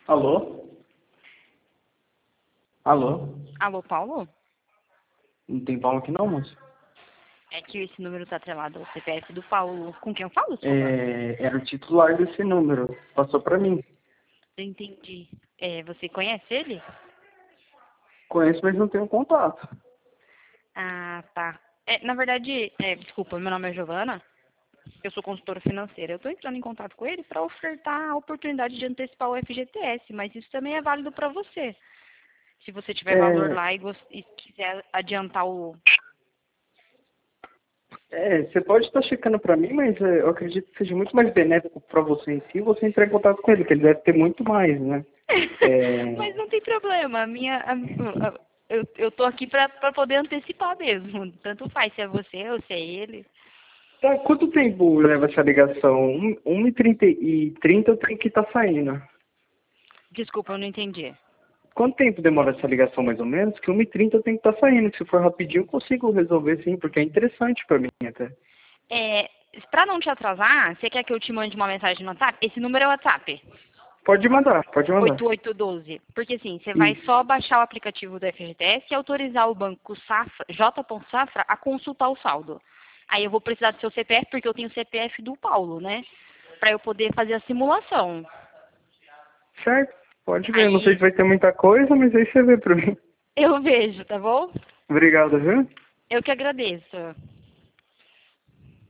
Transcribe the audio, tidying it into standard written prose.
Alô? Alô? Alô, Paulo? Não tem Paulo aqui não, moço? É que esse número está atrelado ao CPF do Paulo. Com quem eu falo, por favor? Era o titular desse número. Passou pra mim. Eu entendi. Você conhece ele? Conheço, mas não tenho contato. Ah, tá. Na verdade, desculpa, meu nome é Giovana. Eu sou consultora financeira. Eu estou entrando em contato com ele para ofertar a oportunidade de antecipar o FGTS, mas isso também é válido para você. Se você tiver valor lá e quiser adiantar o... Você pode estar checando pra mim, mas eu acredito que seja muito mais benéfico pra você em si você entrar em contato com ele, que ele deve ter muito mais, né? Mas não tem problema. Eu tô aqui para poder antecipar mesmo. Tanto faz se é você ou se é ele. Tá, quanto tempo leva essa ligação? 1h30 eu tenho que estar saindo. Desculpa, eu não entendi. Quanto tempo demora essa ligação, mais ou menos? Que 1h30 eu tenho que estar saindo. Se for rapidinho, eu consigo resolver sim, porque é interessante pra mim até. Para não te atrasar, você quer que eu te mande uma mensagem no WhatsApp? Esse número é o WhatsApp. Pode mandar, pode mandar. 8812. Porque assim, você vai Isso. só baixar o aplicativo do FGTS e autorizar o banco Safra, J. Safra a consultar o saldo. Aí eu vou precisar do seu CPF, porque eu tenho o CPF do Paulo, né? Para eu poder fazer a simulação. Certo, pode ver. Não sei Aí se vai ter muita coisa, mas aí você vê pra mim. eu vejo, tá bom? Obrigado, viu? Eu que agradeço.